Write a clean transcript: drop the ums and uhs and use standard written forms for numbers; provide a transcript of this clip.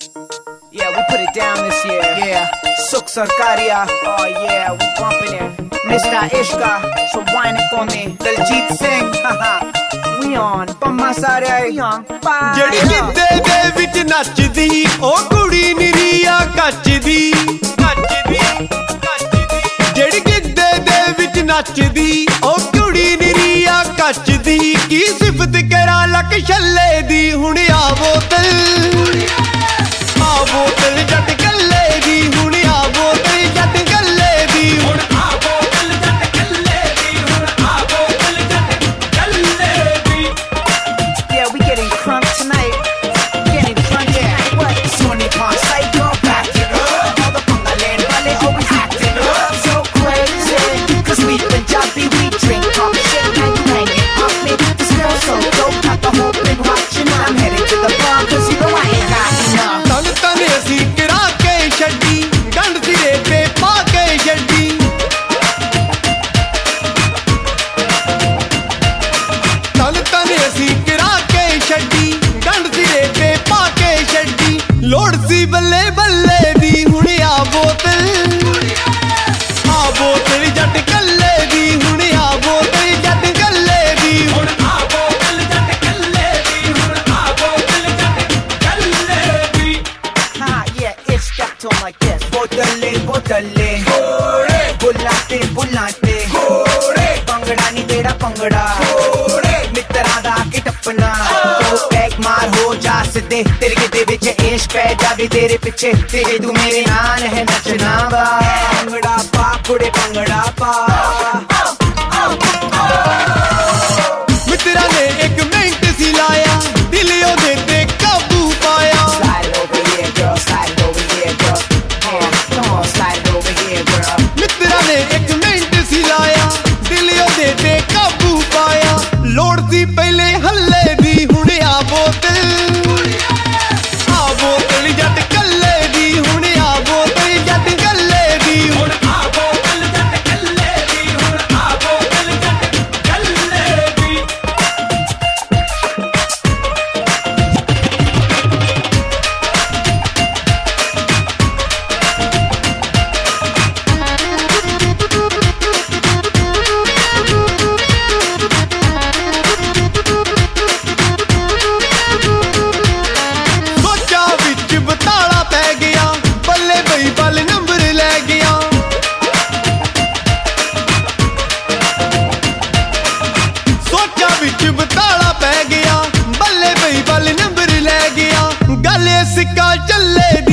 Yeah, we put it down this year. Yeah, Suk Sarkaria. Oh yeah, we bumping it. Mr. Ishka, so whine it for me. Daljit Singh, haha. We on, Pamma Sare, we on fire. ਜਿਹੜੀ ਗਿੱਧੇ ਦੇ ਵਿੱਚ ਨੱਚਦੀ ਉਹ ਕੁੜੀ ਨਿਰੀਆ ਕੱਚਦੀ ਜਿਹੜੀ ਗਿੱਧੇ ਦੇ ਵਿੱਚ ਨੱਚਦੀ ਉਹ ਕੁੜੀ ਨਿਰੀਆ ਕੱਚਦੀ ਕੀ ਸਿਫਤ ਕਰਾਂ ਲੱਕ ਛੱਲੇ ਦੀ ਹੁਣ ਆ ਬੋਤਲ ਜੱਟ ਕੱਲੇ ਦੀ ਹੁਣ ਆ ਬੋਤਲ ਜੱਟ ਕੱਲੇ ਦੀ ਹੁਣ ਆ ਬੋਤਲ ਜੱਟ ਕੱਲੇ ਦੀ ਹੁਣ ਆ ਬੋਤਲ ਜੱਟ ਕੱਲੇ ਦੀ Yeah, we getting crunk tonight. Getting crunk tonight. What? Sony Pond Psycho, back it up. All the Bungaland Valley always acting up. So crazy. Cause we Punjabi, we drink coffee shit. Now you hanging off me. This girl so dope, got the whole been watching. I'm heading to the bar cause you know I ain't got enough. ਤਨ ਤਨ ਅਸੀਂ ਕਿਰਾ ਕੇ ਛੱਡੀ ਗੰਢ ਸਿਰੇ ਤੇ ਪਾ ਕੇ ਛੱਡੀ ਤਨ ਤਨ ਅਸੀਂ ਕਿਰਾ ਕੇ ਛੱਡੀ ਗੰਢ ਸਿਰੇ ਤੇ ਪਾ ਕੇ ਛੱਡੀ ਲੋੜ ਸੀ ਬੱਲੇ ਬੱਲੇ ਦੀ ਹੁਣ ਆ ਬੋਤਲ ਜੱਟ ਕੱਲੇ ਦੀ ਹੁਣ ਆ ਬੋਤਲ ਜੱਟ ਕੱਲੇ ਦੀ ਹੁਣ ਆ ਬੋਤਲ ਜੱਟ ਕੱਲੇ ਦੀ ਹੁਣ ਆ ਬੋਤਲ ਜੱਟ ਕੱਲੇ ਦੀ Ha, yeah, it's got on like this. Botale, botale. Bullate, bullate. Pangda ni tera pangda. Mitra da ke tapna. To peg maar ho ja sidde. Tere gide vich ishq pੈ ਜਾਵੇ ਤੇਰੇ ਪਿੱਛੇ ਤੇਰੇ ਤੂੰ ਮੇਰੇ ਨਾਲ ਹੈ ਨੱਚਣਾ ਵਾ ਭੰਗੜਾ ਪਾ ਕੁੜੇ ਭੰਗੜਾ ਪਾ ਮਿੱਤਰਾਂ ਨੇ ਇੱਕ ਮਿੰਟ ਸੀ ਲਾਇਆ ਦਿਲ ਉਹਦੇ ਤੇ ਕਾਬੂ ਪਾਇਆ Slide it over here, girl. Slide it over here, girl. Yeah, come on, slide it over here, girl. ਮਿੱਤਰਾਂ ਨੇ ਇੱਕ ਮਿੰਟ ਸੀ ਲਾਇਆ ਦਿਲ ਉਹਦੇ ਤੇ ਕਾਬੂ ਪਾਇਆ ਲੋੜ ਸੀ ਪਹਿਲੇ ਹੱਲੇ ਦੀ ਹੁਣ ਆ ਬੋਤਲ ਜੱਟ ਕੱਲੇ ਦੀ ਹੁਣ ਆ ਬੋਤਲ ਜੱਟ ਕੱਲੇ ਦੀ ਹੁਣ ਆ ਬੋਤਲ ਜੱਟ ਕੱਲੇ ਦੀ ਹੁਣ ਆ ਬੋਤਲ ਜੱਟ ਕੱਲੇ ਦੀ ਸੋਚਾਂ ਵਿੱਚ ਬਤਾਲਾ ਪੈ ਗਿਆ ਬੱਲੇ ਬਈ ਬੱਲ ਨੰਬਰ ਲੈ ਗਿਆ ਸੋਚਾਂ ਵਿੱਚ ਬਤਾਲਾ ਪੈ ਗਿਆ ਬੱਲੇ ਬਈ ਬੱਲ ਨੰਬਰ ਲੈ ਗਿਆ ਗੱਲ ਸਿੱਕਾ ਚੱਲੇ